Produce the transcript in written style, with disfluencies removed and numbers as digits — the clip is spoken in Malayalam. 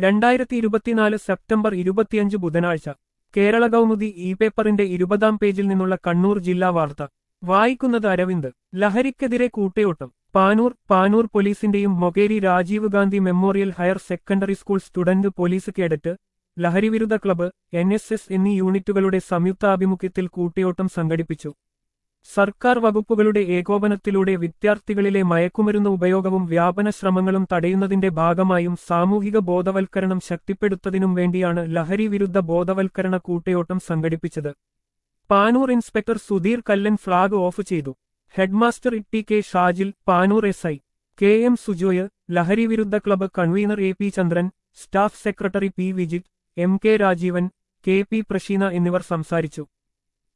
2024 സെപ്റ്റംബർ 25 ബുധനാഴ്ച കേരള കൗമുദി പേപ്പറിന്റെ 20-ാം പേജിൽ നിന്നുള്ള കണ്ണൂർ ജില്ലാ വാർത്ത വായിക്കുന്നത് അരവിന്ദ്. ലഹരിക്കെതിരെ കൂട്ടയോട്ടം. പാനൂർ പോലീസിന്റെയും Mokeri Rajiv Gandhi memorial higher secondary school student police cadet, ലഹരിവിരുദ്ധ ക്ലബ്ബ്, NSS എന്നീ യൂണിറ്റുകളുടെ സംയുക്താഭിമുഖ്യത്തിൽ കൂട്ടയോട്ടം സംഘടിപ്പിച്ചു. സർക്കാർ വകുപ്പുകളുടെ ഏകോപനത്തിലൂടെ വിദ്യാർത്ഥികളിലെ മയക്കുമരുന്ന് ഉപയോഗവും വ്യാപന ശ്രമങ്ങളും തടയുന്നതിന്റെ ഭാഗമായും സാമൂഹിക ബോധവൽക്കരണം ശക്തിപ്പെടുത്തുന്നതിനും വേണ്ടിയാണ് ലഹരി വിരുദ്ധ ബോധവൽക്കരണ കൂട്ടയോട്ടം സംഘടിപ്പിച്ചത്. Panoor inspector Sudheer Kallan flag off ചെയ്തു. Headmaster T. Shajil, Panoor SI KM Sujoy, ലഹരി വിരുദ്ധ club convener AP Chandran, staff secretary P. Vijith, MK Rajeevan, KP Prasheena എന്നിവർ സംസാരിച്ചു.